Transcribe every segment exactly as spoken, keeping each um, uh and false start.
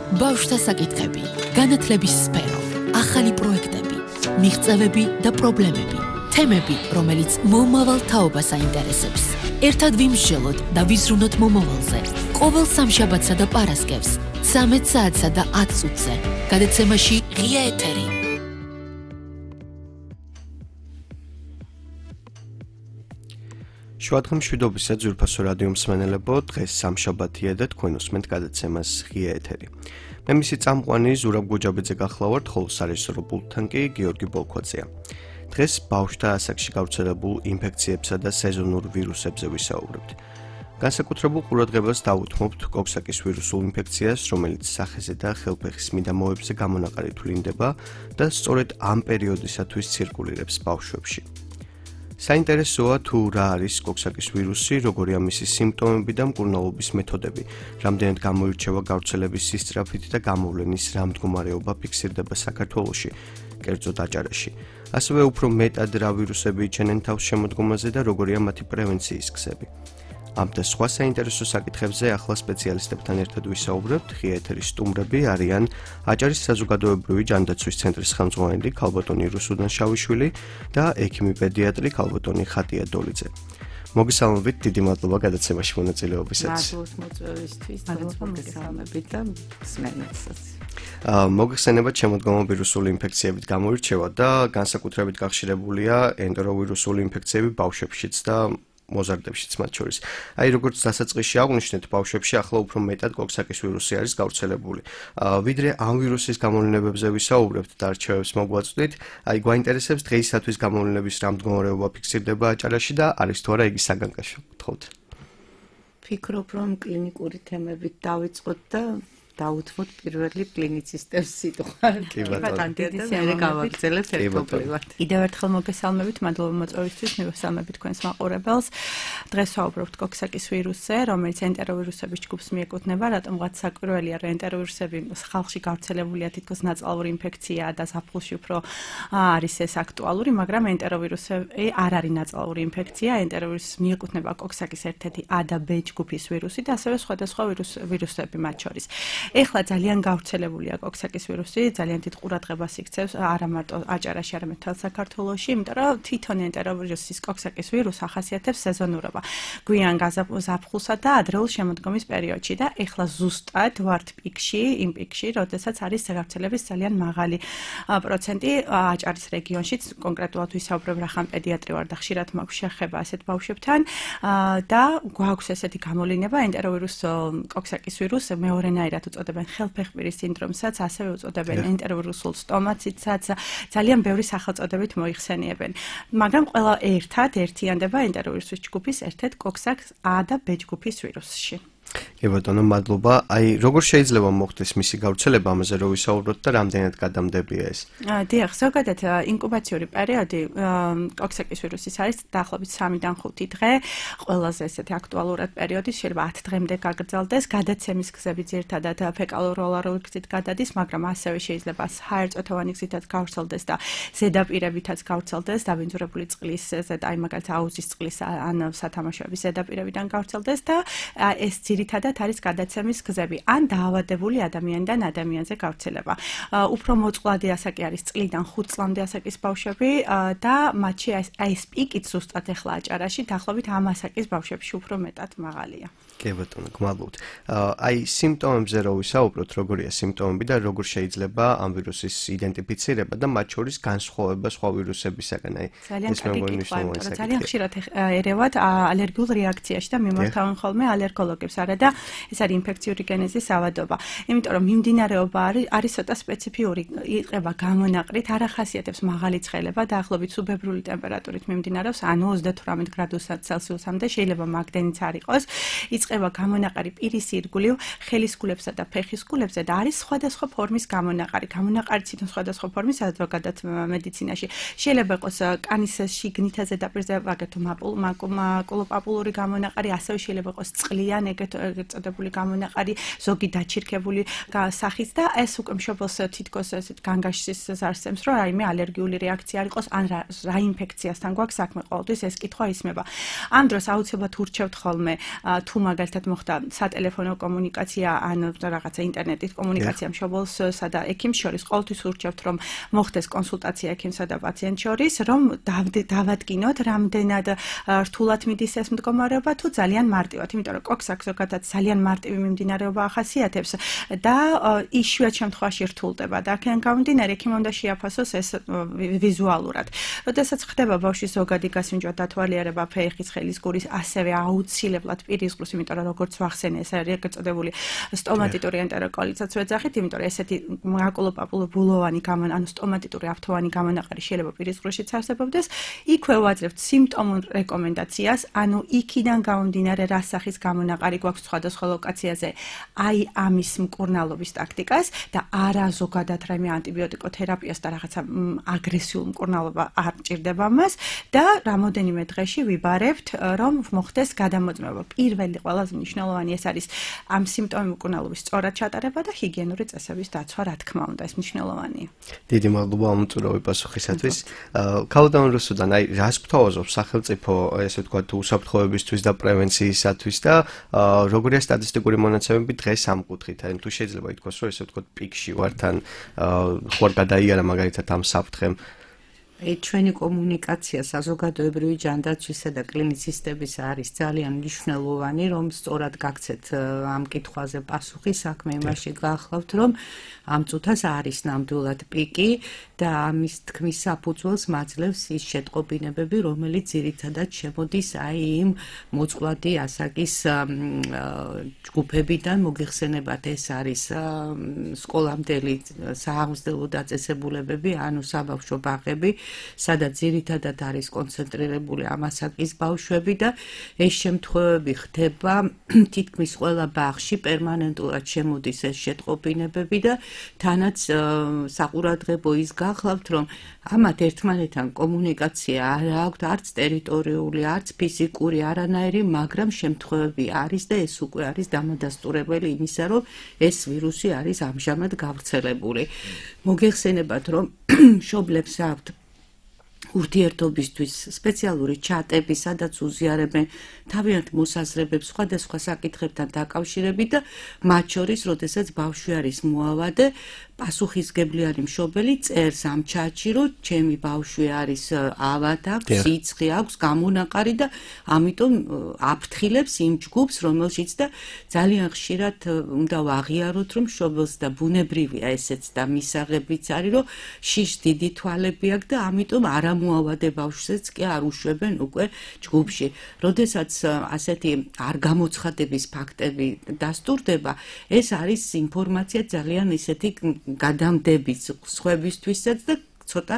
ბავშვთა საკითხები, განათლების სფერო, ახალი პროექტები, მიღწევები და პრობლემები, თემები, რომელიც მომავალ თაობას აინტერესებს. ერთად ვიმსჯელოთ და ვიზრუნოთ მომავალზე. ყოველ სამშაბათსა და პარასკევს, ცამეტ საათსა და ათ წუთზე. გადაცემაში ღია ეთერი. შუადღე მშვიდობისა ძვირფასო რადიო მსმენელებო, დღეს სამშაბათია და თქვენ უსმენთ გადაცემას ღია ეთერი. მე მისი წამყვანი ზურაბ გუჯაბიძე გახლავართ, ხოლო სარეჟისორო პულტთან კი გიორგი ბოლქვაძეა. დღეს ბავშვთა ასაკში გავრცელებულ ინფექციებსა და სეზონურ ვირუსებზე ვისაუბრებთ. განსაკუთრებულ ყურადღებას დავუთმობთ კოქსაკის ვირუსულ ინფექციას, რომელიც სახეზე და ხელფეხის მიდამოებზე გამონაყარით ვლინდება და სწორედ ამ პერიოდისათვის ცირკულირებს ბავშვებში. საინტერესოა თუ რა არის კოქსაკის ვირუსი, როგორია მისი სიმპტომები და მკურნალობის მეთოდები, რამდენად გამოირჩევა გავრცელების სისწრაფით და გამოვლენის რა მდგომარეობა ფიქსირდება საქართველოში, კერძოდ აჭარაში. ასევე უფრო მეტად რა ვირუსები იჩენენ თავს შემოდგომაზე და როგორია მათი პრევენციის გზები. ამ და სხვა საინტერესო საკითხებზე ახლა სპეციალისტებთან ერთად ვისაუბრებთ. ღია ეთერის სტუმრები არიან აჭარის საზოგადოებრივი ჯანდაცვის ცენტრის ხელმძღვანელი ქალბატონი რუსუდან შავიშვილი და ექიმი პედიატრი ქალბატონი ხატია დოლიძე. მოგესალმებით, დიდი მადლობა გადაცემაში მონაწილეობისას. მადლობს მოწვევისთვის, მოგესალმებით და მსმენელსაც. მოგხსენებათ, შემოდგომა ვირუსული ინფექციებით გამოირჩევა და განსაკუთრებით გახშირებულია ენტეროვირუსული ინფექციები ბავშვებშიც და მოზარდებშიც მათ შორის. აი, როგორც დასაწყისში აღვნიშნეთ, ბავშვებში ახლა უფრო მეტად კოქსაკის ვირუსი არის გავრცელებული. ვიდრე ამ ვირუსის გამოვლენებებზე ვისაუბრებთ და არჩევებს მოგვაწვდით, აი, გვაინტერესებს დღეისათვის გამოვლენების რა მდგომარეობა ფიქსირდება აჭარაში და არის თუ არა იგი საგანგაშო. გთხოვთ. ფიქრობ, რომ კლინიკური თემებით დავიწყოთ და დაუთმოთ პირველი კლინიცისტებს სიტყვა. კი ბატონო. მე გავაგრძელებთ ერთობლივად. კიდევ ერთხელ მოგესალმებით, მადლობა მოწვევისთვის, მივესალმებით თქვენს მაყურებელს. დღეს ვაუბრობთ კოქსაკის ვირუსზე, რომელიც ენტეროვირუსების ჯგუფს მიეკუთვნება, რატომღაც საკვირველია, რომ ენტეროვირუსები ხალხში გავრცელებულია თითქოს ნაწლავური ინფექციაა და ზაფხულში უფრო არის ეს აქტუალური, მაგრამ ენტეროვირუსები არ არის ნაწლავური ინფექცია, ენტეროვირუსს მიეკუთვნება კოქსაკის ერთ-ერთი A და B ჯგუფის ვირუსი და ასევე სხვადასხვა ვირუსები მათ შორის. ეხლა ძალიან გავრცელებულია კოქსაკის ვირუსი, ძალიან დიდ ყურადღებას იქცევს არა მარტო აჭარაში, არამედ მთელ საქართველოში, იმიტომ რომ თვითონ ენტეროვირუსის კოქსაკის ვირუსს ახასიათებს სეზონურობა. გვიან ზაფხულსა და ადრეულ შემოდგომის პერიოდში და ეხლა ზუსტად ვართ პიკში, იმ პიკში, როდესაც არის გავრცელების ძალიან მაღალი პროცენტი აჭარის რეგიონშიც, კონკრეტულად ვისაუბრებ, რახან პედიატრი ვარ და ხშირად მაქვს შეხება ასეთ ბავშვებთან და გვაქვს ესეთი გამოვლენა ენტეროვირუს კოქსაკის ვირუსს მეორენაირად უწოდებენ ხელფეხბირის სინდრომსაც, ასევე უწოდებენ ენტეროვირუსულ სტომაციტსაც, ძალიან ბევრი სახელწოდებით მოიხსენიებენ. მაგრამ ყველა ერთად ერთიანდება ენტეროვირუსის ჯგუფის ერთ-ერთ კოქსაკს A და B ჯგუფის ვირუსში. კი ბატონო, მადლობა. აი, როგორ შეიძლება მოხდეს მისი გავრცელება, ამაზე რო ვისაუბროთ და რამდენად გადამდებია ეს? დიახ, ზოგადად ინკუბაციური პერიოდი კოქსაკის ვირუსის არის დაახლოებით სამიდან ხუთი დღე, ყველაზე ესეთი აქტუალურად პერიოდი შეიძლება ათ დღემდე გაგრძელდეს, გადაცემის გზები ძირითადად ფეკალურ-ორალური გზით გადადის, მაგრამ ასევე შეიძლება საერთოთოვანი გზითაც გავრცელდეს და ზედაპირებითაც გავრცელდეს, დაბინძურებული წყლის, აი მაგალითად აუზის წყლის ან სათამაშოების ზედაპირებიდან გავრცელდეს და ეს ძირითადად არის გადაცემის გზები ან დაავადებული ადამიანიდან ადამიანზე გავრცელება. უფრო მოწყვლადი ასაკი არის წლიდან ხუთ წლამდე ასაკის ბავშვები და მათში აი ეს პიკიც ზუსტად ახლა აჭარაში დაახლოებით ამ ასაკის ბავშვებში უფრო მეტად მაღალია. კი ბატონო, გმადლობთ. აი, სიმპტომებზე რო ვისაუბროთ, როგორია სიმპტომები და როგორ შეიძლება ამ ვირუსის იდენტიფიცირება და მათ შორის განსხვავება სხვა ვირუსებისაგან. აი, ეს მეუბნება, ძალიან ხშირად ერევათ ალერგიულ რეაქციაში და მიმართავენ ხოლმე ალერგოლოგებს. და ეს არის ინფექციური გენეზის ავადობა. იმიტომ რომ მიმდინარეობა არის არის ცოტა სპეციფიური, იყება გამონაყრით, არ ახასიათებს მაღალი ცხელება, დაახლოებით სუბებრული ტემპერატურით მიმდინარეობს, ანუ ოცდათვრამეტ გრადუს ცელსიუსამდე, შეიძლება მაგდენიც არ იყოს. იწყება გამონაყარი პირის ირგვლივ, ხელისგულებსა და ფეხისგულებზე და არის სხვადასხვა ფორმის გამონაყარი. გამონაყარი თვითონ სხვადასხვა ფორმის, ზოგადად მედიცინაში შეიძლება იყოს კანის შიგნითა ზედაპირზე, აგრეთვე მაკულოპაპულური გამონაყარი, ასევე შეიძლება იყოს წყლიან ეგეთ წოდებული გამონაყარი, ზოგი დაჩირქებული სახის და ეს უკვე მშობელს თითქოს ესეთ განგაშის ზარსემს, რომ რაიმე ალერგიული რეაქცია არ იყოს ან რა ინფექციასთან გვაქვს საქმე, ყოველთვის ეს კითხვა ისმება. ამ დროს აუცილებლად ურჩევთ ხოლმე თუ მაგ მაგალითად მოხდა სატელეფონო კომუნიკაცია ან რაღაცა ინტერნეტით კომუნიკაცია მშობელსა და ექიმს შორის, ყოველთვის ურჩევთ რომ მოხდეს კონსულტაცია ექიმსა და პაციენტს შორის, რომ დავადგინოთ რამდენად რთულად მიდის ეს მდგომარეობა თუ ძალიან მარტივად, იმიტომ რომ კოქს აქვს ზოგადად ძალიან მარტივი მიმდინარეობა ახასიათებს და იშვიათ შემთხვევაში რთულდება და აქედან გამომდინარე ექიმმა უნდა შეაფასოს ეს ვიზუალურად. როდესაც ხდება ბავშვის ზოგადი გასინჯვა, დათვალიერება ფეხის, ხელის, გულის, ასევე აუცილებლად პირის ღრუს, იმიტომ რომ როგორც ვახსენე, ეს არის გაწოდებული სტომატიტური ენტეროკოლიტსაც ვეძახით, იმიტომ რომ ესეთი მაკულოპაპულობულოვანი გამონ, ანუ სტომატიტური აფთოვანი გამონაყარი შეიძლება პირის ღრუშიც არსებობდეს. იქვე ვაძლევთ სიმპტომურ რეკომენდაციას, ანუ იქიდან გამომდინარე რა სახის გამონაყარი გვაქვს სხვადასხვა ლოკაციაზე, აი ამის მკურნალობის ტაქტიკას და არა ზოგადად რაიმე ანტიბიოტიკოთერაპიას და რაღაცა აგრესიულ მკურნალობა არ ჭირდება მას და რამოდენიმე დღეში ვიბარებთ, რომ მოხდეს გადამოწმება. პირველი ყველაზე მნიშვნელოვანი ეს არის ამ სიმპტომების მკურნალობის სწორად ჩატარება და ჰიგიენური წესების დაცვა, რა თქმა უნდა, ეს მნიშვნელოვანია. დიდი მადლობა ამ უწურავი პასუხისათვის. ქალბატონ რუსუდან, აი რას გთავაზობს სახელმწიფო, ესე ვთქვათ, უსაფრთხოებისთვის და პრევენციისათვის და როგორია სტატისტიკური მონაცემები დღეს ამ კუთხით? აი თუ შეიძლება ითქვას, რომ ესე ვთქვათ, პიკში ვართ ან ხوار გადაიარა მაგალითად ამ საფრთხემ. ჩვენი კომუნიკაცია საზოგადოებრივი ჯანდაცვისა და კლინიცისტების არის ძალიან მნიშვნელოვანი, რომ სწორად გაგცეთ ამ კითხვაზე პასუხი. საქმე იმაში გაახლავთ, რომ ამ წუთას არის ნამდვილად პიკი და ამის თქმის საფუძველს მაძლევს ის შეტყობინებები, რომელიც ძირითადად შემოდის აი იმ მოწყვლადი ასაკის ჯგუფებიდან. მოგეხსენებათ, ეს არის სკოლამდელი სააღმსდელო დაწესებულებები, ანუ საბავშვო ბაღები, სადაც ძირითადად არის კონცენტრირებული ამ ასაკის ბავშვები და ეს შემთხვევები ხდება თითქმის ყველა ბაღში პერმანენტულად შემოდის ეს შეტყობინებები და თანაც საყურადღებო ის გახლავთ, რომ ამათ ერთმანეთთან კომუნიკაცია არ აქვთ, არც ტერიტორიული, არც ფიზიკური, არანაირი, მაგრამ შემთხვევები არის და ეს უკვე არის დამადასტურებელი იმისა, რომ ეს ვირუსი არის ამჟამად გავრცელებული. მოგეხსენებათ, რომ მშობლებს აქვთ ურთიერთობისთვის სპეციალური ჩატები, სადაც უზიარებენ თავიანთ მოსაზრებებს სხვადასხვა საკითხებთან დაკავშირებით და მათ შორის, როდესაც ბავშვი არის მოავადე, პასუხისგებლიანი მშობელი წერს ამ ჩატში, რომ ჩემი ბავშვი არის ავად აქვს, სიცხე აქვს, გამონაყარი და ამიტომ აფრთხილებს იმ ჯგუფს, რომელშიც და ძალიან ხშირად უნდა ვაღიაროთ, რომ მშობელს და ბუნებრივია ესეც და მისაღებიც არის, რომ შიშ დიდი თვალები აქვს და ამიტომ არა მოავადე ბავშვსაც კი არ უშვებენ უკვე ჯგუფში. როდესაც ასეთი არ გამოცხადების ფაქტები დასტურდება, ეს არის ინფორმაცია ძალიან ისეთი გადამდების სხვებისთვისაც და ცოტა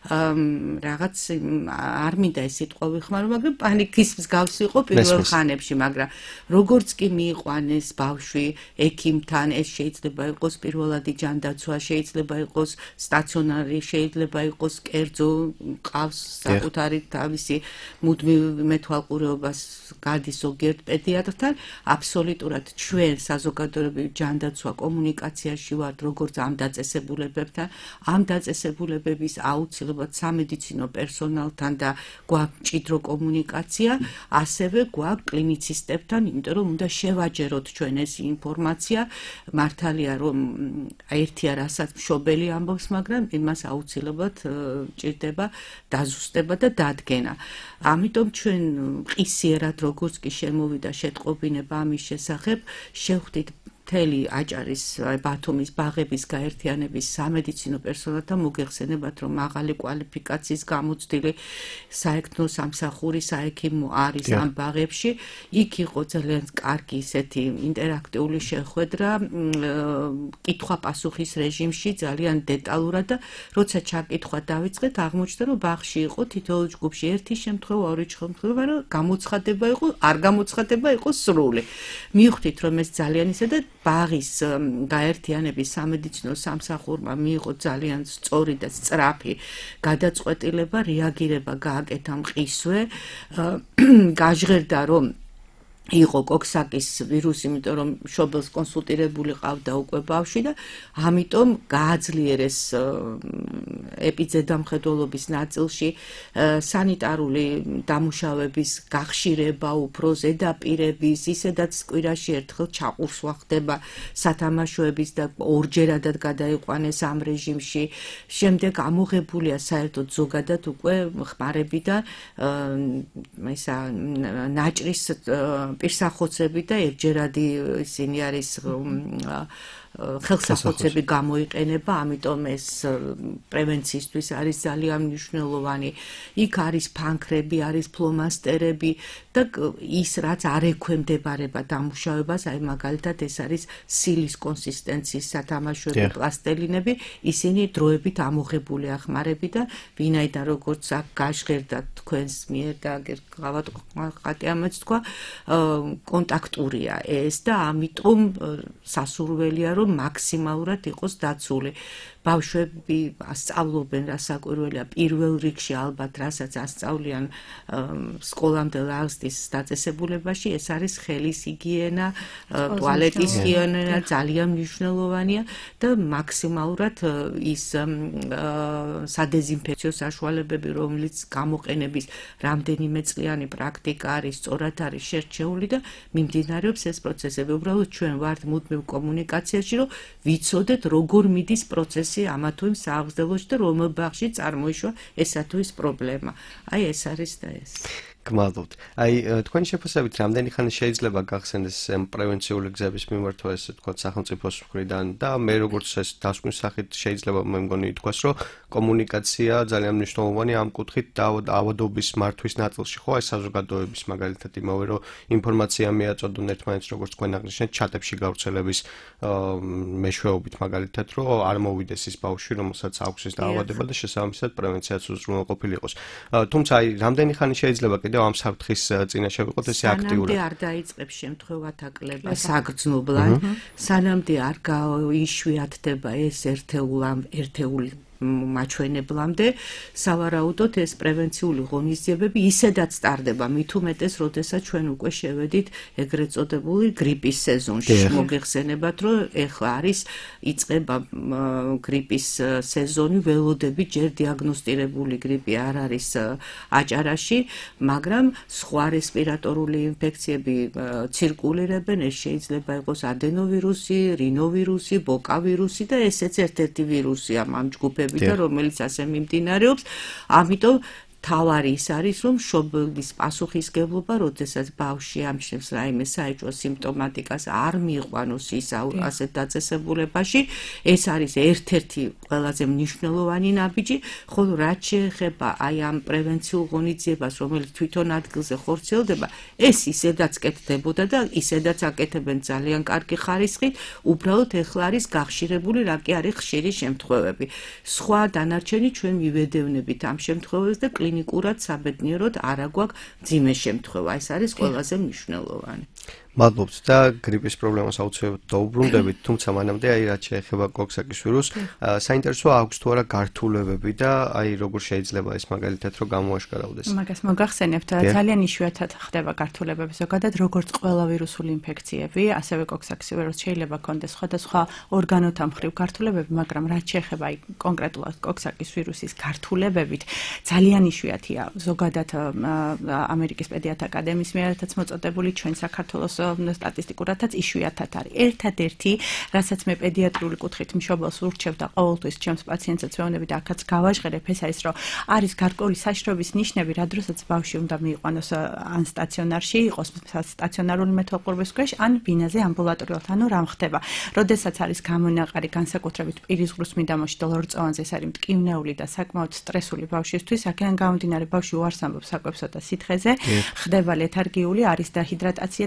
რაღაც არ მინდა ეს სიტყვა ვიხმარო, მაგრამ პანიკის მსგავსი იყო პირველ ხანებში, მაგრამ როგორც კი მიიყვანეს ბავშვი ექიმთან, ეს შეიძლება იყოს პირველადი ჯანდაცვა, შეიძლება იყოს სტაციონარი, შეიძლება იყოს კერძო, ყავს საკუთარი თავისი მუდმივი მეთვალყურეობას გადის ზოგიერთ პედიატრთან, აბსოლუტურად ჩვენ საზოგადოებრივი ჯანდაცვა კომუნიკაციაში ვართ როგორც ამ დაწესებულებებთან, ამ დაწესებულებებთან აუცილებლად სამედიცინო პერსონალთან და გვაქვს მჭიდრო კომუნიკაცია, ასევე გვაქვს კლინიცისტებთან, იმიტომ რომ უნდა შევაჯეროთ ჩვენ ეს ინფორმაცია. მართალია რომ ერთია რასაც მშობელი ამბობს, მაგრამ იმას აუცილებლად ჭირდება დაზუსტება და დადგენა. ამიტომ ჩვენ ყისიერად როგორც კი შემოვიდა შეტყობინება ამის შესახებ, შევხვდით მთელი აჭარის ბათუმის ბაღების გაერთიანების სამედიცინო პერსონალთან მოგეხსენებათ, რომ მაღალი კვალიფიკაციის გამოცდილი საექნო სამსახური საექიმო არის ამ ბაღებში. იქ იყო ძალიან კარგი ისეთი ინტერაქტიული შეხვედრა, კითხვა-პასუხის რეჟიმში, ძალიან დეტალურად და როცა ჩაკითხვა დავიწყეთ, აღმოჩნდა, რომ ბაღში იყო თითოეულ ჯგუფში ერთი შემთხვევა, ორი შემთხვევა, რომ გამოცხადება იყო, არ გამოცხადება იყო სრული. მივხვდით, რომ ეს ძალიან ისე და ბაღის გაერთიანების სამედიცინო სამსახურმა მიიღო ძალიან სწორი და სწრაფი გადაწყვეტილება, რეაგირება გააკეთა მყისვე, გაჟღერდა, რომ იყო კოქსაკის ვირუსი, იმიტომ რომ მშობელს კონსულტირებული ყავდა უკვე ბავშვი და ამიტომ გააძლიერეს ეპიზედამხედველობის ნაწილში სანიტარული დამუშავების გახშირება, უფრო ზედაპირების, ისედაც კვირაში ერთხელ ჩაყურსვა ხდება სათამაშოების და ორჯერადად გადაიყვანეს ამ რეჟიმში. შემდეგ ამოღებულია საერთოდ ზოგადად უკვე ხმარებიდან ისა ნაჭრის პირსახოცები და ერთჯერადი ისინი არის ხელსახოცები გამოიყენება, ამიტომ ეს პრევენციისთვის არის ძალიან მნიშვნელოვანი. იქ არის ფანქრები, არის ფლომასტერები და ის რაც არ ექვემდებარება დამუშავებას, აი მაგალითად ეს არის სილის კონსისტენციის სათამაშოები, პლასტელინები, ისინი დროებით ამოღებულია ხმარებიდან, ვინაიდან როგორც აქ გაჟღერდა თქვენს მიერ და გიყავათ ყატიამაც თქვა, კონტაქტურია ეს და ამიტომ სასურველია რომ მაქსიმალურად იყოს დაცული. ბავშვები ასწავლობენ რასაკვირველია პირველ რიგში ალბათ რასაც ასწავლიან სკოლამდე ლაღსტის დაწესებულებაში, ეს არის ხელის ჰიგიენა, ტუალეტის ჰიგიენა ძალიან მნიშვნელოვანია და მაქსიმალურად ის სადეზინფექციო საშუალებები, რომლიც გამოყენების რამდენიმე წლიანი პრაქტიკა არის, სწორად არის შერჩეული და მიმდინარეობს ეს პროცესები. უბრალოდ ჩვენ ვართ მუდმივ კომუნიკაციაში, რომ ვიცოდეთ როგორ მიდის პროცესი ამა თუ იმ საავზელოში და რომელ ბაღში წარმოიშვა ესა თუ ის პრობლემა. აი ეს არის და ეს. გმადლობთ. აი თქვენი შეფასებით რამდენი ხანი შეიძლება გახსენდეს პრევენციული გზების მიმართვა ესე თქვა სახელმწიფოს მხრიდან და მე როგორც ეს დასკვნის სახით შეიძლება მე მგონი ითქვას რომ კომუნიკაცია ძალიან მნიშვნელოვანი ამ კუთხით და ავადობის მართვის ნაწილში ხო აი საზოგადოების მაგალითად იმავე რომ ინფორმაცია მიაწოდონ ერთმანეთს როგორც თქვენ აღნიშნეთ ჩატებში გავრცელების მეშვეობით მაგალითად რომ არ მოვიდეს ის ბავშვი რომელსაც აქვს ეს დაავადება და შესაბამისად პრევენციაც უზრუნველყოფილი იყოს. თუმცა აი რამდენი ხანი შეიძლება კიდევ ამ საფრთხის წინაშე ვიყოთ ესე აქტიურად. სანამდე არ დაიწყებს შემთხვევათა კლება საგრძნობლად, სანამდე არ გაიშვიათდება ეს ერთეულ ამ ერთეული მაჩვენებლამდე, სავარაუდოდ ეს პრევენციული ღონისძიებები ისედაც ტარდება, მით უმეტეს, როდესაც ჩვენ უკვე შევედით ეგრეთ წოდებული გრიპის სეზონში. მოგეხსენებათ, რომ ეხლა არის იწყება გრიპის სეზონი, ველოდები ჯერ დიაგნოსტირებული გრიპი არ არის აჭარაში, მაგრამ სხვა რესპირატორული ინფექციები ცირკულირებენ, ეს შეიძლება იყოს ადენოვირუსი, რინოვირუსი, ბოკავირუსი და ესეც ერთ-ერთი ვირუსია ამ ჯგუფებში და რომელიც ასე მიმდინარეობს, ამიტომ თავარი ის არის, რომ მშობლის პასუხისგებლობა, როდესაც ბავშვი ამჩნევს რაიმე საეჭვო სიმპტომატიკას არ მიიყვანოს ის ასეთ დაწესებულებაში, ეს არის ერთ-ერთი ყველაზე მნიშვნელოვანი ნაბიჯი, ხოლო რაც შეეხება აი ამ პრევენციულ ღონისძიებას, რომელიც თვითონ ადგილზე ხორციელდება, ეს ისედაც კეთდებოდა და ისედაც აკეთებენ ძალიან კარგი ხარისხით, უბრალოდ ეხლა არის გახშირებული, რა კი არის ხშირი შემთხვევები. სხვა დანარჩენი ჩვენ მივედევნებით ამ შემთხვევებს და კლინიკურად საბედნიეროდ არ აგვაქვს მძიმე შემთხვევა. ეს არის ყველაზე მნიშვნელოვანი. მადლობთ და გრიპის პრობლემას აუცილებლად დაუბრუნდებით, თუმცა მანამდე აი რაც შეეხება კოქსაკის ვირუსს, საინტერესოა აქვს თუ არა გართულებები და აი როგორ შეიძლება ეს მაგალითად რომ გამოაშკარავდეს. მაგას მოგახსენებთ, ძალიან იშვიათად ხდება გართულებები ზოგადად, როგორც ყველა ვირუსული ინფექციები, ასევე კოქსაკის ვირუსს შეიძლება ჰქონდეს სხვადასხვა ორგანოთა მხრივ გართულებები, მაგრამ რაც შეეხება აი კონკრეტულად კოქსაკის ვირუსის გართულებებით, ძალიან იშვიათია ზოგადად ამერიკის პედიატრთა აკადემიის მიერაც მოწოდებული ჩვენ საქართველოს სტატისტიკურადაც იშვიათად არის. ერთადერთი, რასაც მე პედიატრიული კუთხით მშობელს ვურჩევ და ყოველთვის ჩემს პაციენტსაც ვეუბნები და აქაც გავაჟღერებ, ეს არის, რომ არის გარკვეული საშიშროების ნიშნები, რა დროსაც ბავშვი უნდა მიიყვანოს ან სტაციონარში, იყოს სტაციონარული მეთვალყურების ქვეშ, ან ბინაზე ამბულატორიულად, ანუ რა ხდება. როდესაც არის გამონაყარი განსაკუთრებით პირისღრუს მიდამოში და ლორწოვანზე, ეს არის მტკივნეული და საკმაოდ სტრესული ბავშვისთვის, აქედან გამომდინარე ბავშვი უარს ამბობს საკვებსა და სითხეზე, ხდება ლეთარგიული, არის დაჰიდრატაცია და შესაბამისად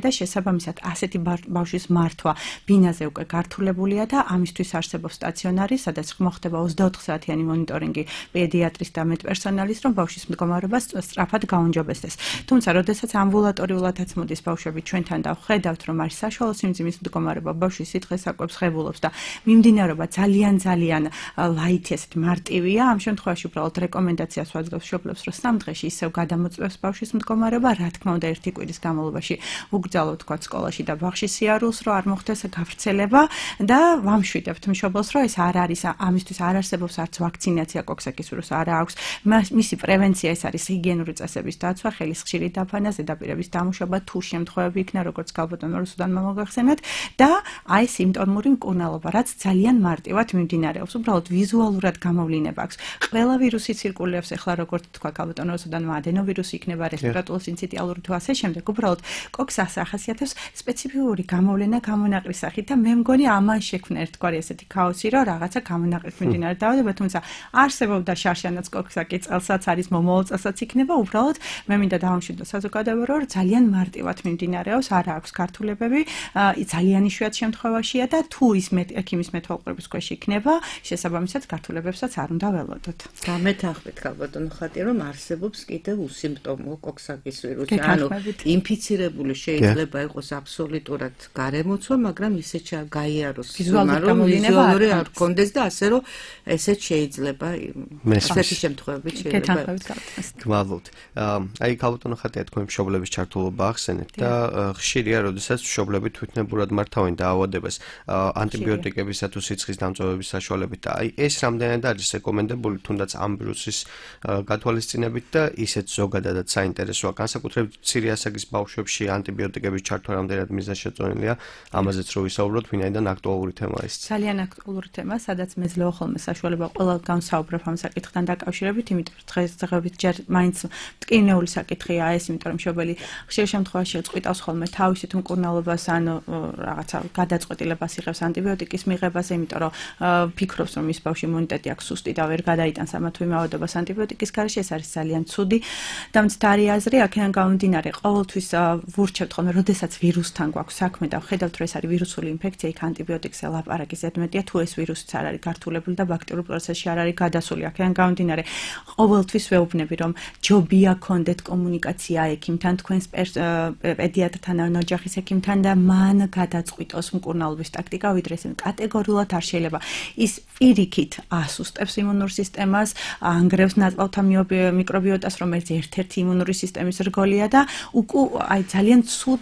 შესაბამისად ასეთი ბავშვის მართვა ბინაზე უკვე გართულებულია და ამისთვის არსებობს სტაციონარი, სადაც მოხდება ოცდაოთხ საათიანი მონიტორინგი პედიატრის და მედპერსონალის, რომ ბავშვის მდგომარეობა სწრაფად გაუმჯობესდეს. თუმცა, როდესაც ამბულატორიულადაც მოდის ბავშვები ჩვენთან და ხედავთ, რომ არის საშუალო სიმძიმის მდგომარეობა, ბავშვის სითხე-საკვებს ღებულობს და მიმდინარეობა ძალიან ძალიან ლაითი, ესეთი მარტივია, ამ შემთხვევაში უბრალოდ რეკომენდაციას ვაძლევს მშობლებს, რომ სამ დღეში ისევ გადამოწვევს ბავშვის მდგომარეობა, რა თქმა უნდა, ერთი კვირის განმავლობაში უგრძალოთ თქვა სკოლაში და ბაღში სიარულს, რომ არ მოხდეს გავრცელება და ვამშვიდებთ მშობელს, რომ ეს არ არის, ამისთვის არ არსებობს არც ვაქცინაცია კოქსაკის ვირუსს არ აქვს, მისი პრევენცია ეს არის ჰიგიენური წესების დაცვა, ხელის ხშირი დაფანა, ზედაპირების დამუშავება, თუ შემთხვევები იქნა, როგორც გალბატონო რუსუდანმა მოგახსენეთ და აი სიმპტომური მკურნალობა, რაც ძალიან მარტივად მიმდინარეობს, უბრალოდ ვიზუალურად გამოვლინება აქვს. ყველა ვირუსი ცირკულირებს, ახლა როგორც თქვა გალბატონო რუსუდანმა, ადენოვირუსი იქნება, რესპირატორული სინციტიალური თუ ასე შემდეგ, უბრალოდ კოქსას ახასიათებს სპეციფიკური გამოვლენა გამონაყრის სახით და მე მგონი ამან შექმნა ერთგვარი ესეთი ქაოსი, რომ რაღაცა გამონაყრით მიმდინარე დაავადება, თუმცა არსებობდა შარშანაც კოქსაკი წელსაც არის მომავალ წელსაც იქნება, უბრალოდ მე მინდა დავამშვიდო საზოგადოება, რომ ძალიან მარტივად მიმდინარეობს, არ აქვს გართულებები, ძალიან იშვიათ შემთხვევაშია და თუ ის ექიმის მეთვალყურების ქვეშ იქნება, შესაბამისად გართულებებსაც არ უნდა ველოდოთ. გამეთანხმებით გალბატონო ხატი, რომ არსებობს კიდევ უსიმპტომო კოქსაკის ვირუსი, ანუ ინფიცირებული შეიძლება იყოს აბსოლუტურად გარემოცვა, მაგრამ ისე გაიაროს ვიზუალური არ გქონდეს და ასე რომ ესეც შეიძლება ასეთი შემთხვევებით შეიძლება. გმადლობთ. აი გალბატონო ხატია თქვენ მშობლების ჩართულობა ახსენეთ და ხშირია, როდესაც მშობლები თვითნებურად მართავენ დაავადებას ანტიბიოტიკებისა თუ სიცხის დამწვევების საშუალებით და აი ეს რამდენად არის რეკომენდებული თუნდაც ამ ვირუსის გათვალისწინებით და ისეთ ზოგადადაც საინტერესოა განსაკუთრებით მცირე ასაკის ბავშვებში ანტიბიოტიკების ჩართვა რამდენად მიზანშეწონილია, ამაზეც რო ვისაუბროთ, ვინაიდან აქტუალური თემა ის. ძალიან აქტუალური თემა, სადაც მე ძლევ ხოლმე საშუალება ყველა განსაუბრებ ამ საკითხთან დაკავშირებით, იმიტომ რომ დღესდღეობით ჯერ მაინც მტკივნეული საკითხია ეს, იმიტომ რომ მშობელი ხშირ შემთხვევაში წყვიტავს ხოლმე თავისით მკურნალობას ან რაღაცა გადაწყვეტილებას იღებს ანტიბიოტიკის მიღებაზე, იმიტომ რომ ფიქრობს, რომ ის ბავშვი იმუნიტეტი აქვს სუსტი და ვერ გადაიტანს ამა თუ იმ ავადობას ანტიბიოტიკის გარეშე, ეს არის ძალიან ცუდი და მცდარი აზრი, აქედან გამომდინარე, ყოველთვის ვურჩევთ ხოლმე, როდესაც ვირუსთან გვაქვს საქმე და ვხედავთ, რომ ეს არის ვირუსული ინფექცია, იქ ანტიბიოტიკს ელაპარაკი ზედმეტია, თუ ეს ვირუსიც არ არის გართულებული და ბაქტერიულ პროცესში არ არის გადასული. აქედან გამომდინარე, ყოველთვის ვეუბნები, რომ ჯობია გქონდეთ კომუნიკაცია ექიმთან, თქვენს პედიატრთან ან ოჯახის ექიმთან და მან გადაწყვიტოს მკურნალობის ტაქტიკა, ვიდრე ეს კატეგორიულად არ შეიძლება. ის პირიქით ასუსტებს იმუნურ სისტემას, ანგრევს ნაწლავთა მიკრობიოტას, რომელიც ერთ-ერთი იმუნური სისტემის რგოლია და უკუ აი ძალიან ცუდ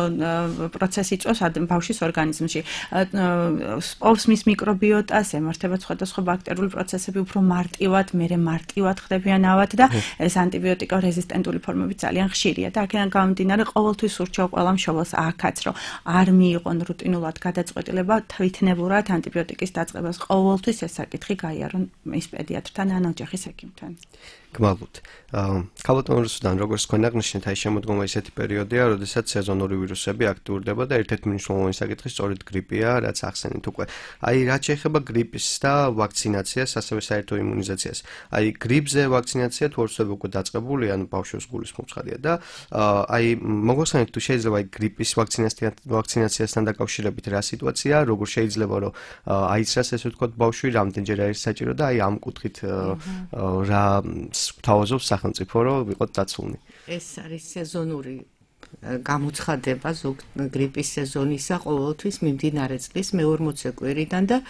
პროცესი წოს ბავშვის ორგანიზმში. სპობს მის მიკრობიოტას, ემართება სხვადასხვა ბაქტერიული პროცესები უფრო მარტივად, მერე მარტივად ხდებიან ავად და ეს ანტიბიოტიკო რეზისტენტული ფორმები ძალიან ხშირია და აქედან გამომდინარე ყოველთვის ურჩევ ყველა მშობელს აქაც, რომ არ მიიღონ რუტინულად გადაწყვეტილება თვითნებურად ანტიბიოტიკის დაწყებას. ყოველთვის ეს საკითხი გაიარონ ის პედიატრთან ან ოჯახის ექიმთან. გმადლობთ. გალბატონო რუსუდან, როგორც თქვენ აღნიშნეთ, აი შემოდგომა ისეთი პერიოდია, როდესაც სეზონური ვირუსები აქტიურდება და ერთ-ერთი მნიშვნელოვანი საკითხი სწორედ გრიპია, რაც ახსენეთ უკვე. აი რაც შეეხება გრიპის და ვაქცინაციას, ასევე საერთო იმუნიზაციას. აი გრიპზე ვაქცინაცია თუ არ ვცდები უკვე დაწყებული, ან ბავშვებს გულისხმობს ხადია და აი მოგახსენეთ თუ შეიძლება აი გრიპის ვაქცინაციასთან დაკავშირებით რა სიტუაცია, როგორ შეიძლება რომ აიცრას ესე ვთქვათ ბავშვი, რამდენჯერ არის საჭირო და აი ამ კუთხით რა თავაზობს სახელმწიფო, რომ ვიყოთ დაცულნი. ეს არის სეზონური გამოცხადება ზოგ გრიპის სეზონისა ყოველთვის მიმდინარე წლის მეორმოცე კვირიდან და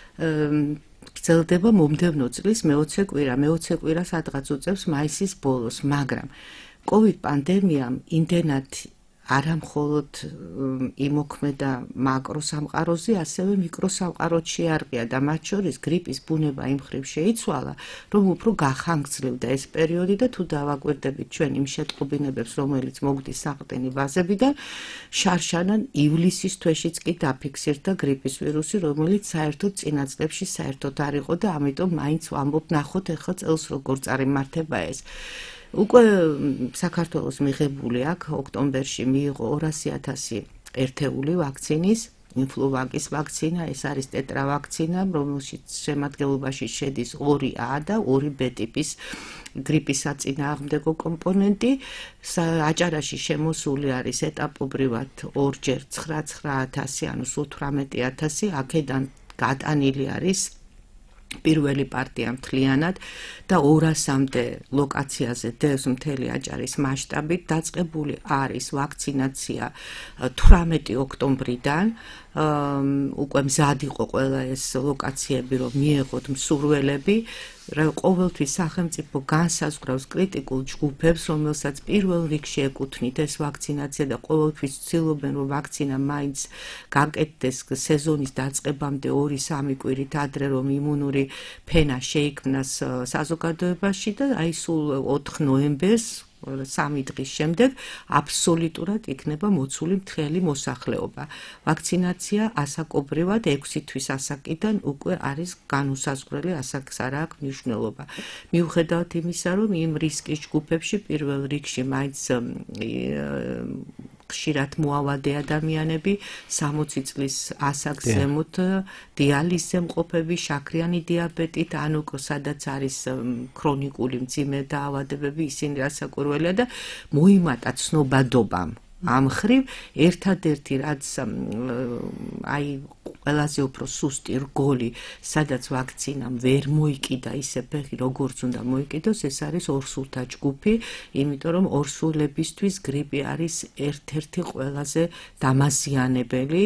გრძელდება მომდევნო წლის მეოცე კვირა. მეოცე კვირა სადღაც უწევს მაისის ბოლოს, მაგრამ COVID პანდემიამ იმდენად არა მხოლოდ იმოქმედა მაკროსამყაროზე, ასევე მიკროსამყაროც შეარყია და მათ შორის გრიპის ბუნება იმ მხრივ შეიცვალა, რომ უფრო გახანგრძლივდა ეს პერიოდი და თუ დავაკვირდებით ჩვენ იმ შეტყობინებებს, რომელიც მოგდის საყრდენი ვაზებიდან, შარშანან ივლისის თვეშიც კი დაფიქსირდა გრიპის ვირუსი, რომელიც საერთოდ წინა წლებში საერთოდ არ იყო და ამიტომ მაინც ვამბობ, ნახოთ ახლა წელს როგორ წარიმართება ეს. უკვე საქართველოს მიღებული აქვს ოქტომბერში მიიღო ორასი ათასი ერთეული ვაქცინის ინფლუვაგის ვაქცინა, ეს არის ტეტრავაქცინა, რომელშიც შემადგენლობაში შედის ორი A და ორი B ტიპის გრიპის საწინააღმდეგო კომპონენტი. აჭარაში შემოსული არის ეტაპობრივად ორჯერ ცხრა ცხრა ათასი, ანუ სულ თვრამეტი ათასი, აქედან გატანილი არის პირველი პარტია მთლიანად და ორასამდე ლოკაციაზე დევს მთელი აჭარის მასშტაბით. დაწყებული არის ვაქცინაცია თვრამეტი ოქტომბრიდან. უკვე მზად იყო ყველა ეს ლოკაციები, რომ მიეღოთ მსურველები. ყოველთვის სახელმწიფო განსაზღვრავს კრიტიკულ ჯგუფებს, რომელსაც პირველ რიგში ეკუთვნით ეს ვაქცინაცია და ყოველთვის ცდილობენ, რომ ვაქცინა მაინც გაკეთდეს სეზონის დაწყებამდე ორი სამი კვირით ადრე, რომ იმუნური ფენა შეიქმნას საზოგადოებაში და აი სულ ოთხ ნოემბერს სამი დღის შემდეგ აბსოლუტურად იქნება მოცული მთელი მოსახლეობა. ვაქცინაცია ასაკობრივად ექვსი თვის ასაკიდან უკვე არის განუსაზღვრელი, ასაკს არ აქვს მნიშვნელობა. მიუხედავად იმისა, რომ იმ რისკის ჯგუფებში პირველ რიგში მაინც ხშირად მოავადე ადამიანები, სამოცი წლის ასაკს ზემოთ, დიალიზზე მყოფები, შაქრიანი დიაბეტით, ანუ სადაც არის ქრონიკული მძიმე დაავადებები, ისინი რასაკვირველია და მოიმატა ცნობადობამ. ამ ხრივ ერთადერთი რაც აი ყველაზე უფრო სუსტი რგოლი, სადაც ვაქცინამ ვერ მოიკიდა ისე ფეხი, როგორც უნდა მოიკიდოს, ეს არის ორსულთა ჯგუფი, იმიტომ რომ ორსულებისთვის გრიპი არის ერთ-ერთი ყველაზე დამაზიანებელი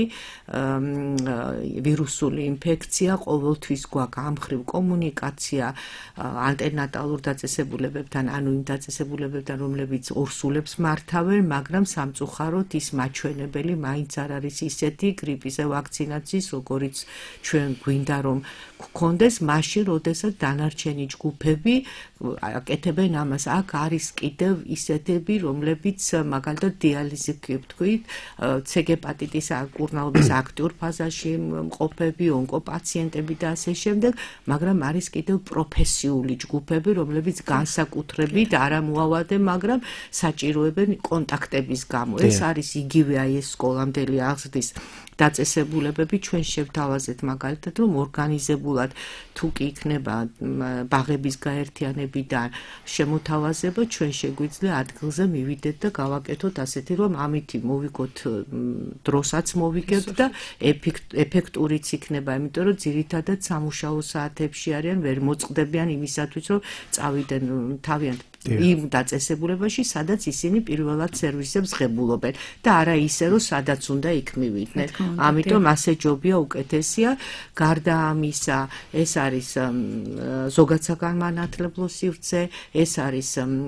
ვირუსული ინფექცია, ყოველთვის გვაქვს ამ ხრივ კომუნიკაცია ანტენატალურ დაწესებულებებთან, ანუ იმ დაწესებულებებთან, რომლებიც ორსულებს მართავენ, მაგრამ სამწუხაროდ ის მაჩვენებელი მაინც არ არის ისეთი გრიპიზე ვაქცინაციის, როგორც ჩვენ გვინდა რომ გქონდეს, მაშინ, როდესაც დანარჩენი ჯგუფები აკეთებენ ამას. აქ არის კიდევ ისეთები, რომლებიც მაგალითად დიალიზი ვთქვით, C-ჰეპატიტის კურნალობის აქტიურ ფაზაში მყოფები, ონკოპაციენტები და ასე შემდეგ, მაგრამ არის კიდევ პროფესიული ჯგუფები, რომლებიც განსაკუთრებით არა მოავადე, მაგრამ საჭიროებენ კონტაქტების გამო. ეს არის იგივე აი ეს სკოლამდელი აღზრდის დაწესებულებები, ჩვენ შევთავაზეთ მაგალითად, რომ ორგანიზებულად თუ კი იქნება ბაღების გაერთიანებიდან შემოთავაზება, ჩვენ შეგვიძლია ადგილზე მივიდეთ და გავაკეთოთ ასეთი, რომ ამითი მოვიგოთ დროსაც მოვიგებთ და ეფექტურიც იქნება, იმიტომ რომ ძირითადად სამუშაო საათებში არიან, ვერ მოწყდებიან იმისათვის, რომ წავიდნენ თავიანთ იმ დაწესებულებაში, სადაც ისინი პირველად სერვისებს ღებულობენ და არა ისე, რომ სადაც უნდა იქ მივიდნენ. ამიტომ ასე ჯობია უკეთესია. გარდა ამისა, ეს არის ზოგად საგანმანათლებლო სივრცე, ეს არის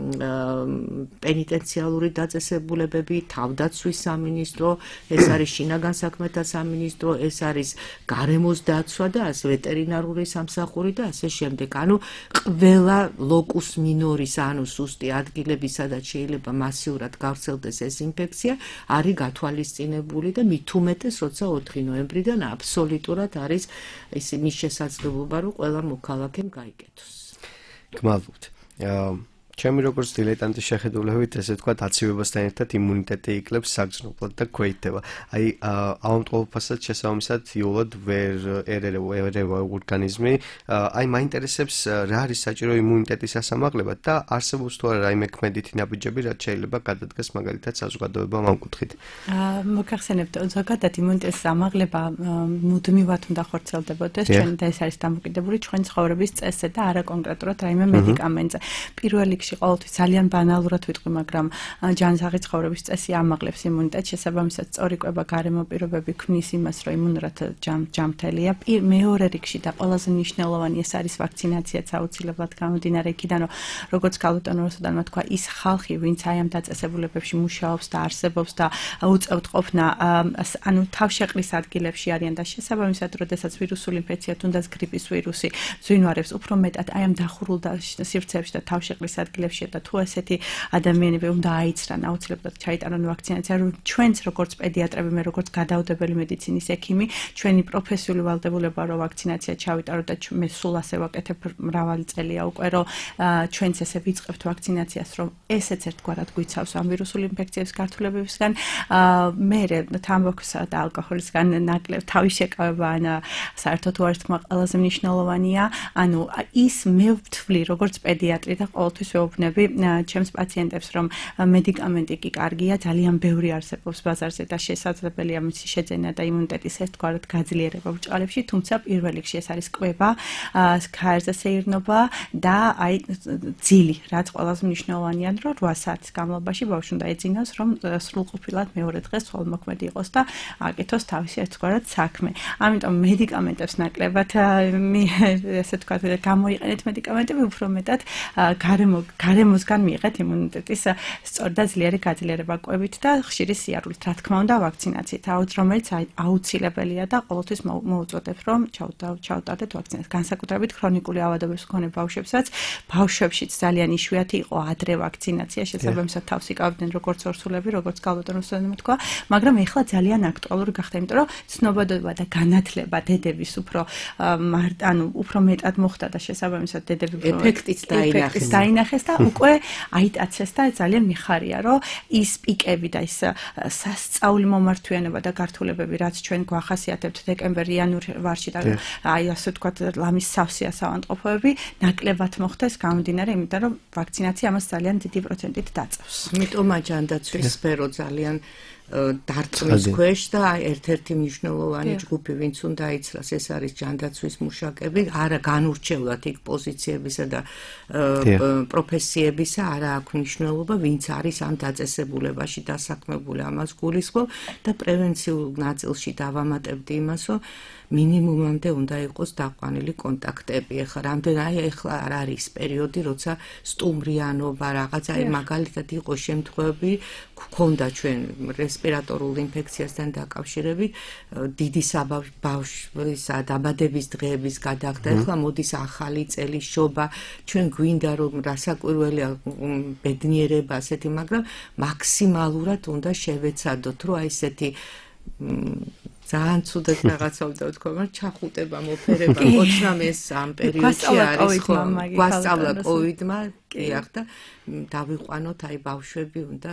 პენიტენციალური დაწესებულებები, თავდაცვის სამინისტრო, ეს არის შინაგან საქმეთა სამინისტრო, ეს არის გარემოს დაცვა და ასე ვეტერინარული სამსახური და ასე შემდეგ. ანუ ყველა ლოკუს მინორის, ანუ სუსტი ადგილები, სადაც შეიძლება მასიურად გავრცელდეს ეს ინფექცია, არის გათვალისწინებული და მით უმეტეს, როცა ოთხი ნოემბრიდან აბსოლუტურად არის ის მის შესაძლებლობა, რომ ყველა მოქალაქემ გაიკეთოს. გმადლობთ. ჩემი როგორც დილეტანტის შეხედულებით, ესე თქვა, აცივებასთან ერთად იმუნიტეტი იკლებს საგრძნობლად და ქვეითდება. აი, ავადმყოფობასაც შესაბამისად იოლად ვერ ერევა ორგანიზმი. აი, მაინტერესებს რა არის საჭირო იმუნიტეტის ასამაღლებად და არსებობს თუ არა რაიმე ქმედითი ნაბიჯები, რაც შეიძლება გადადგეს მაგალითად საზოგადოებამ ამ კუთხით. მოგახსენებთ, ზოგადად იმუნიტეტის ამაღლება მუდმივად უნდა ხორციელდებოდეს, ჩვენ და ეს არის დამოკიდებული ჩვენ ცხოვრების წესზე და არა კონკრეტულად რაიმე მედიკამენტზე. პირველ რიგში ყოველთვის ძალიან ბანალურად ვიტყვი, მაგრამ ჯანსაღი ცხოვრების წესი ამაღლებს იმუნიტეტს, შესაბამისად სწორი კვება გარემო პირობები ქმნის იმას, რომ იმუნურად ჯამთელია. მეორე რიგში და ყველაზე მნიშვნელოვანი ეს არის ვაქცინაციაც აუცილებლად გამომდინარე იქიდან, რომ როგორც გალუტონ როსოდანმა თქვა, ის ხალხი, ვინც აი ამ დაწესებულებებში მუშაობს და არსებობს და უწევთ ყოფნა, ანუ თავშეყრის ადგილებში არიან და შესაბამისად, როდესაც ვირუსული ინფექცია, თუნდაც გრიპის ვირუსი ზვინვარებს უფრო მეტად აი ამ დახურულ სივრცეებში და თავშეყრის ადგილებში ადგილებში და თუ ესეთი ადამიანები უნდა აიცრან აუცილებლად ჩაიტარონ ვაქცინაცია, რომ ჩვენც როგორც პედიატრები, მე როგორც გადაუდებელი მედიცინის ექიმი, ჩვენი პროფესიული ვალდებულება რომ ვაქცინაცია ჩავიტაროთ და მე სულ ასე ვაკეთებ მრავალი წელია უკვე რომ ჩვენც ესე ვიწყებთ ვაქცინაციას, რომ ესეც ერთგვარად გვიცავს ამ ვირუსული ინფექციების გართულებებისგან, მე თამბაქოსა და ალკოჰოლისგან ნაკლებ თავის შეკავება ან საერთოდ უარი თქმა ყველაზე მნიშვნელოვანია. ანუ ის მე ვთვლი როგორც პედიატრი და ყოველთვის ვეუბნები ჩემს პაციენტებს, რომ მედიკამენტი კი კარგია, ძალიან ბევრი არსებობს ბაზარზე და შესაძლებელია მისი შეძენა და იმუნიტეტის ერთგვარად გაძლიერება ბრჭყალებში, თუმცა პირველ რიგში ეს არის კვება, ქაერზე სეირნობა და აი ძილი, რაც ყველაზე მნიშვნელოვანია, რომ რვა საათის განმავლობაში ბავშვი უნდა ეძინოს, რომ სრულყოფილად მეორე დღეს ცოლმოქმედი იყოს და აკეთოს თავისი ერთგვარად საქმე. ამიტომ მედიკამენტებს ნაკლებად ესე თქვა გამოიყენეთ მედიკამენტები, უფრო მეტად გარემო გარემოსგან მიიღეთ იმუნიტეტის სწორ და ძლიერი გაძლიერება კვებით და ხშირი სიარულით, რა თქმა უნდა, ვაქცინაციით, რომელიც აუცილებელია და ყოველთვის მოუწოდებ, რომ ჩავტარდეთ ვაქცინაციას. განსაკუთრებით ქრონიკული ავადობის მქონე ბავშვებსაც, ბავშვებშიც ძალიან იშვიათი იყო ადრე ვაქცინაცია, შესაბამისად თავს იკავდნენ როგორც ორსულები, როგორც გალბატონ რუსთავმა თქვა, მაგრამ ეხლა ძალიან აქტუალური გახდა, იმიტომ რომ ცნობადობა და განათლება დედების უფრო ანუ უფრო მეტად მოხდა და შესაბამისად დედები ეფექტიც დაინახეს. დაინახეს და უკვე აიტაცეს და ძალიან მიხარია, რომ ის პიკები და ის სასწაული მომართვიანება და გართულებები, რაც ჩვენ გვახასიათებთ დეკემბერ იანვარში და აი ასე ვთქვათ, ლამის სავსეა ავადმყოფოები, ნაკლებად მოხდეს გამომდინარე იმიდან, რომ ვაქცინაცია ამას ძალიან დიდი პროცენტით დაწევს. ამიტომ ჯანდაცვის სფერო ძალიან დარწმის ქვეშ და ერთ-ერთი მნიშვნელოვანი ჯგუფი, ვინც უნდა იცლას, ეს არის ჯანდაცვის მუშაკები, არა განურჩევლად იქ პოზიციებისა და პროფესიებისა, არა აქვს მნიშვნელობა, ვინც არის ამ დაწესებულებაში დასაქმებული, ამას გულისხმობ და პრევენციულ ნაწილში დავამატებდი იმას, რომ მინიმუმამდე უნდა იყოს დაყვანილი კონტაქტები. ეხლა რამდენი ეხლა არ არის პერიოდი, როცა სტუმრიანობა რაღაცა, მაგალითად იყო შემთხვევები, გქონდა ჩვენ რესპირატორულ ინფექციასთან დაკავშირებით, დიდი საბავშვის დაბადების დღეების გადახდა. ეხლა მოდის ახალი წელი, შობა, ჩვენ გვინდა რომ რასაკვირველია ბედნიერება ასეთი, მაგრამ მაქსიმალურად უნდა შევეცადოთ, რომ აი ესეთი ძალიან ცუდად რაღაცა უნდა ვთქვა, მაგრამ ჩახუტება, მოფერება, კოცნამ ეს ამ პერიოდში არის ხო, გვასწავლა კოვიდმა, კი ახლა დავიყვანოთ აი ბავშვები უნდა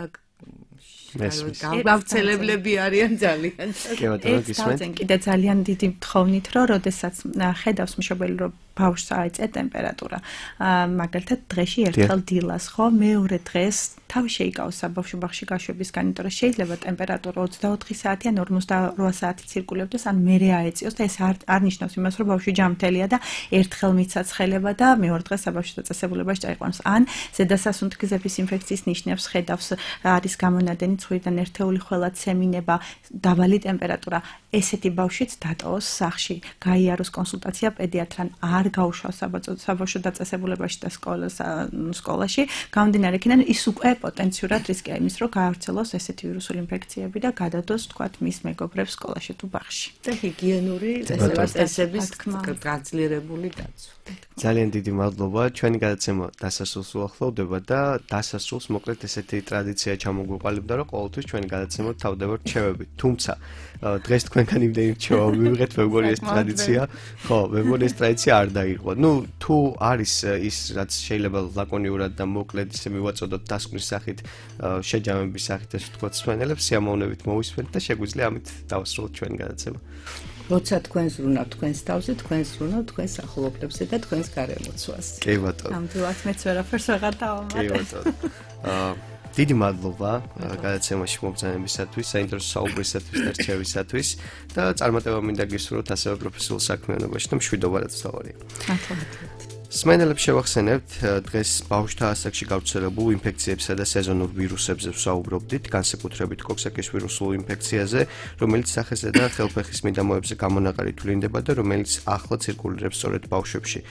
გავცელებლები არიან ძალიან. ეს კიდე ძალიან დიდი თხოვნით, რომ როდესაც ხედავს მშობელი, რომ ბავშვს აეწია ტემპერატურა, მაგალითად დღეში ერთხელ დილას, ხო, მეორე დღეს თავი შეიკავს საბავშვო ბაღში გაშვებისგან, იმიტომ რომ შეიძლება ტემპერატურა ოცდაოთხი საათი ან ორმოცდაორვა საათი ცირკულებდეს, ან მერე აეწიოს და ეს არ არ ნიშნავს იმას, რომ ბავშვი ჯანმრთელია და ერთხელ მიცაცხელება და მეორე დღეს საბავშვო დაწესებულებაში წაიყვანოს. ან ზედასასუნთქიზების ინფექციის ნიშნებს ხედავს, არის გამონადენი ცხვირიდან ერთეული ხველა, ცემინება, დაბალი ტემპერატურა. ესეთი ბავშვიც დატოვოს სახლში, გაიაროს კონსულტაცია პედიატრთან, არ გაუშვას საბავშვო დაწესებულებაში და სკოლაში, გამომდინარე იქიდან ის უკვე პოტენციურად რისკია იმის, რომ გაავრცელოს ესეთი ვირუსული ინფექციები და გადადოს, თქვათ, მის მეგობრებს სკოლაში თუ ბაღში. და ჰიგიენური წესების გაძლიერებული დაცვა. ძალიან დიდი მადლობა. ჩვენი გადაცემა დასასრულს უახლოვდება და დასასრულს მოკლედ ესეთი ტრადიცია ჩამოგვიყალიბდა, რომ ყოველთვის ჩვენი გადაცემა თავდება რჩევებით. თუმცა დღეს თქვენგან იმდენი რჩევა მივიღეთ, მეგონი ეს ტრადიცია, ხო, მეგონი ეს ტრადიცია არ დაირღვა. ნუ თუ არის ის, რაც შეიძლება ლაკონიურად და მოკლედ ისე მივაწოდოთ დასკვნის სახით, შეჯამების სახით, ასე ვთქვათ, სვენელებს სიამოვნებით მოვისმენთ და შეგვიძლია ამით დავასრულოთ ჩვენი გადაცემა. როცა თქვენ ზრუნავთ თქვენს თავზე, თქვენ ზრუნავთ თქვენს ახლობლებზე და თქვენს გარემოცვას. კი ბატონო. ნამდვილად მეც ვერაფერს ვეღარ დავამატე. კი ბატონო. აა დიდი მადლობა გადაცემაში მომბრძანებისათვის, საინტერესო საუბრისათვის და რჩევისათვის და წარმატება მინდა გისურვოთ ასევე პროფესიულ საქმიანობაში და მშვიდობადაც დავარია. მადლობა. სმენელებს შევახსენებთ, დღეს ბავშვთა ასაკში გავრცელებულ ინფექციებსა და სეზონურ ვირუსებზე ვსაუბრობდით, განსაკუთრებით კოქსაკის ვირუსულ ინფექციაზე, რომელიც სახესა და ხელფეხის მიდამოებზე გამონაყარი თვლინდება და რომელიც ახლა ცირკულირებს სწორედ ბავშვებში.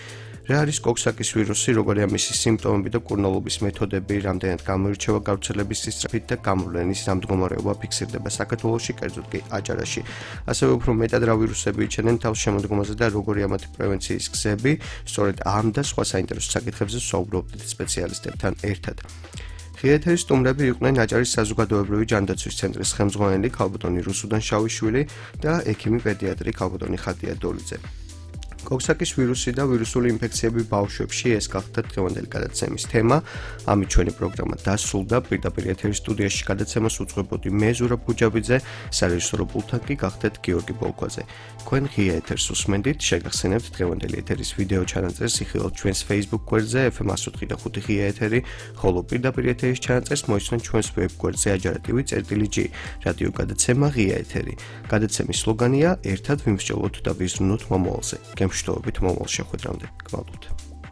რა არის კოქსაკის ვირუსი, როგორია მისი სიმპტომები და კურნალობის მეთოდები, რამდენად გამოირჩევა გავრცელების სისწრაფით და გამოვლენის ამ მდგომარეობა ფიქსირდება საქართველოში, კერძოდ კი აჭარაში. ასევე უფრო მეტად რა ვირუსები იჩენენ თავს შემოდგომაზე და როგორია მათი პრევენციის გზები. სწორედ ამ და სხვა საინტერესო საკითხებზე ვსაუბრობთ სპეციალისტებთან ერთად. ღია ეთერის სტუმრები იყვნენ აჭარის საზოგადოებრივი ჯანდაცვის ცენტრის ხელმძღვანელი ქალბატონი რუსუდან შავიშვილი და ექიმი პედიატრი ქალბატონი ხატია დოლიძე. კოქსაკის ვირუსი და ვირუსული ინფექციები ბავშვებში ეს გახდა დღევანდელი გადაცემის თემა. ამით ჩვენი პროგრამა დასრულდა. პირდაპირ ეთერის სტუდიაში გადაცემას უძღვებოდი მე ზურაბ გუჯაბიძე, სარეჟისორო პულტთან კი გახდეთ გიორგი ბოლქვაძე. თქვენ ღია ეთერს უსმენდით, შეგახსენებთ დღევანდელი ეთერის ვიდეო ჩანაწერს იხილავთ ჩვენს Facebook გვერდზე ეფ ემ εκατო ოთხი და ხუთი ღია ეთერი, ხოლო პირდაპირ ეთერის ჩანაწერს მოისმენთ ჩვენს ვებ გვერდზე აჯარა.tv წერტილი ჯი. რადიო გადაცემა ღია ეთერი. გადაცემის სლოგანია ერთად ვიმსჯელოთ და ვიზრუნოთ მომავალზე. შტოებით მომავალ შეხვედრამდე. გვალოთ.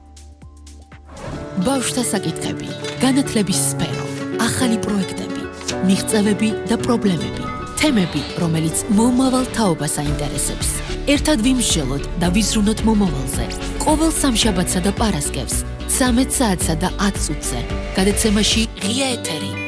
ბავშვთა საკითხები, განათლების სფერო, ახალი პროექტები, მიღწევები და პრობლემები, თემები, რომელიც მომავალ თაობას აინტერესებს. ერთად ვიმსჯელოთ და ვიზრუნოთ მომავალზე. ყოველ სამშაბათსა და პარასკევს, ცამეტ საათსა და ათ წუთზე. გადაცემაში ღია ეთერი.